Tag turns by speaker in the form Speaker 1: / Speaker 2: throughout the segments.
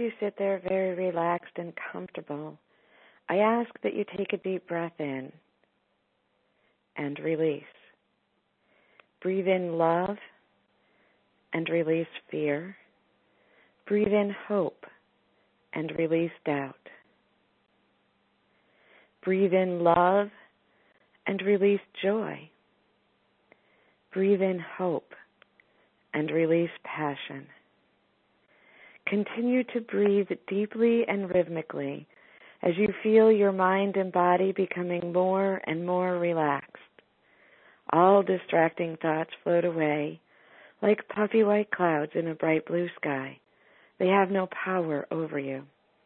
Speaker 1: you sit there very relaxed and comfortable, I ask that you take a deep breath in and release. Breathe in love and release fear. Breathe in hope and release doubt. Breathe in love and release joy. Breathe in hope and release passion. Continue to breathe deeply and rhythmically as you feel your mind and body becoming more and more relaxed. All distracting thoughts float away like puffy white clouds in a bright blue sky. They have no power over you.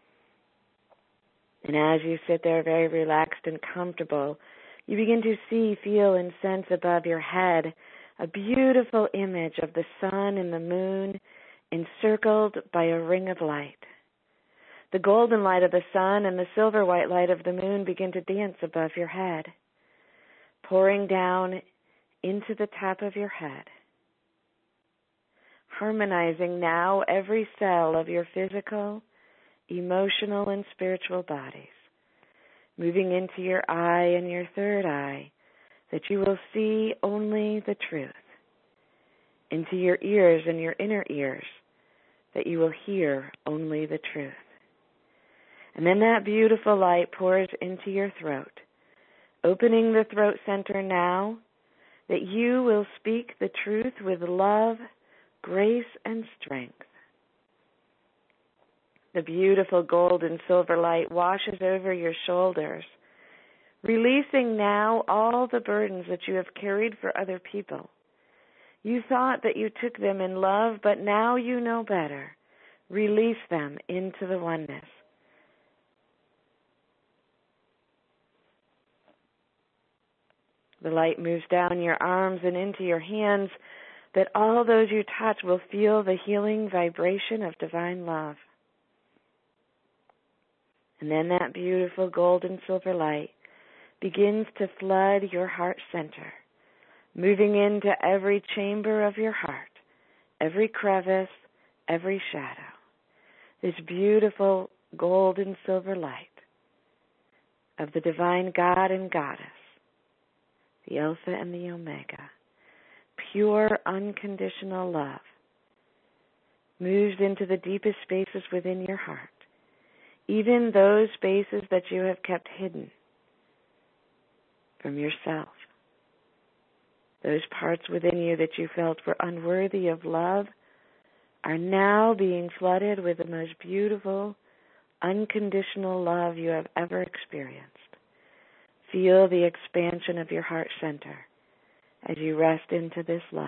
Speaker 1: And as you sit there very relaxed and comfortable, you begin to see, feel, and sense above your head a beautiful image of the sun and the moon encircled by a ring of light. The golden light of the sun and the silver white light of the moon begin to dance above your head, pouring down into the top of your head, harmonizing now every cell of your physical, emotional, and spiritual bodies, moving into your eye and your third eye, that you will see only the truth, into your ears and your inner ears, that you will hear only the truth. And then that beautiful light pours into your throat, opening the throat center now, that you will speak the truth with love, grace, and strength. The beautiful gold and silver light washes over your shoulders, releasing now all the burdens that you have carried for other people. You thought that you took them in love, but now you know better. Release them into the oneness. The light moves down your arms and into your hands, that all those you touch will feel the healing vibration of divine love. And then that beautiful gold and silver light begins to flood your heart center, moving into every chamber of your heart, every crevice, every shadow. This beautiful gold and silver light of the divine God and Goddess, the Alpha and the Omega, pure, unconditional love, moves into the deepest spaces within your heart, even those spaces that you have kept hidden from yourself. Those parts within you that you felt were unworthy of love are now being flooded with the most beautiful, unconditional love you have ever experienced. Feel the expansion of your heart center as you rest into this love.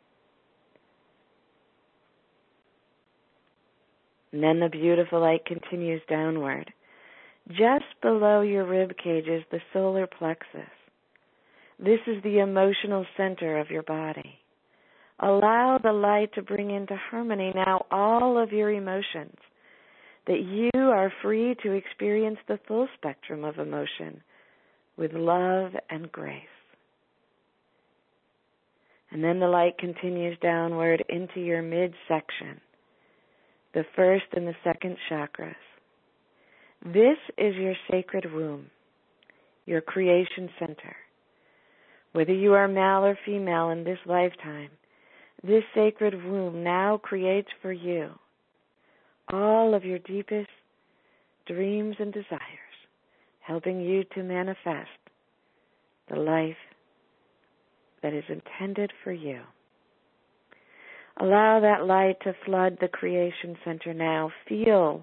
Speaker 1: And then the beautiful light continues downward. Just below your rib cage is the solar plexus. This is the emotional center of your body. Allow the light to bring into harmony now all of your emotions, that you are free to experience the full spectrum of emotion with love and grace. And then the light continues downward into your midsection, the first and the second chakras. This is your sacred womb, your creation center. Whether you are male or female in this lifetime, this sacred womb now creates for you all of your deepest dreams and desires, helping you to manifest the life that is intended for you. Allow that light to flood the creation center now. Feel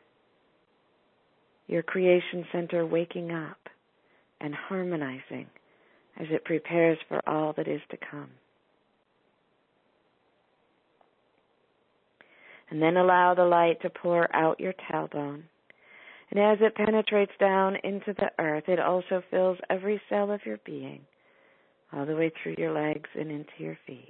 Speaker 1: your creation center waking up and harmonizing as it prepares for all that is to come. And then allow the light to pour out your tailbone. And as it penetrates down into the earth, it also fills every cell of your being, all the way through your legs and into your feet.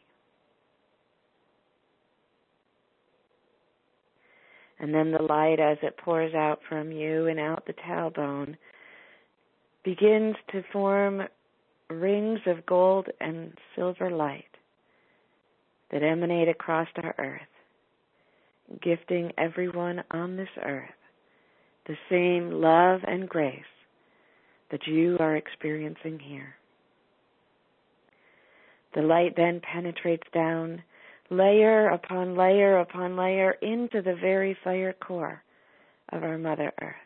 Speaker 1: And then the light, as it pours out from you and out the tailbone, begins to form rings of gold and silver light that emanate across our earth. gifting everyone on this earth the same love and grace that you are experiencing here. The light then penetrates down layer upon layer upon layer into the very fire core of our Mother Earth.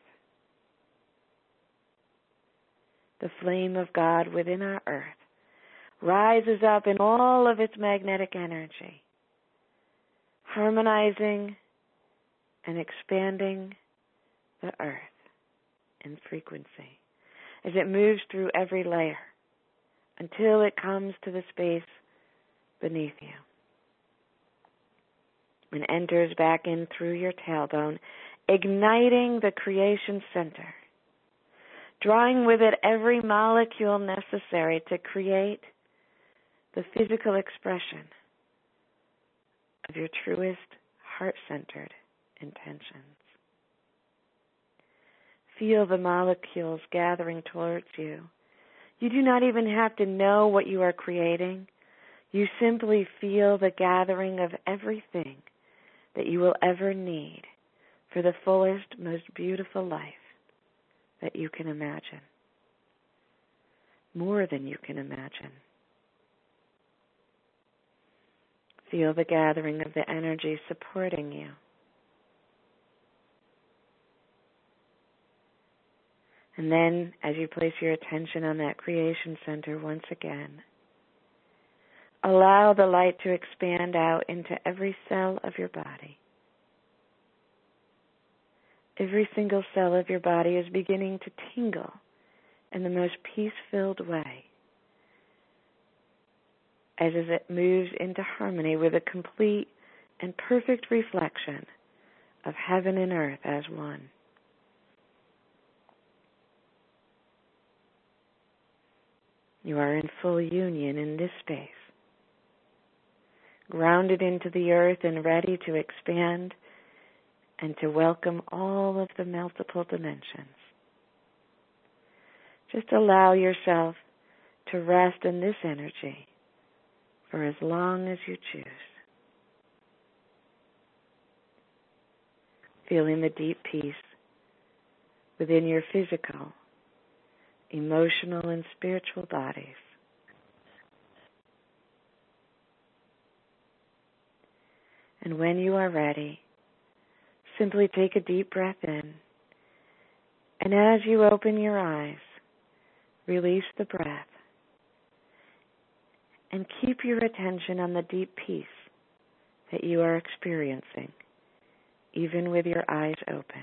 Speaker 1: The flame of God within our earth rises up in all of its magnetic energy, harmonizing and expanding the earth in frequency as it moves through every layer until it comes to the space beneath you and enters back in through your tailbone, igniting the creation center, drawing with it every molecule necessary to create the physical expression of your truest heart-centered intentions. Feel the molecules gathering towards you. You do not even have to know what you are creating. You simply feel the gathering of everything that you will ever need for the fullest, most beautiful life that you can imagine. More than you can imagine. Feel the gathering of the energy supporting you. And then, as you place your attention on that creation center once again, allow the light to expand out into every cell of your body. Every single cell of your body is beginning to tingle in the most peace-filled way as it moves into harmony with a complete and perfect reflection of heaven and earth as one. You are in full union in this space, grounded into the earth and ready to expand and to welcome all of the multiple dimensions. Just allow yourself to rest in this energy for as long as you choose. Feeling the deep peace within your physical, emotional, and spiritual bodies. And when you are ready, simply take a deep breath in. And as you open your eyes, release the breath. And keep your attention on the deep peace that you are experiencing, even with your eyes open.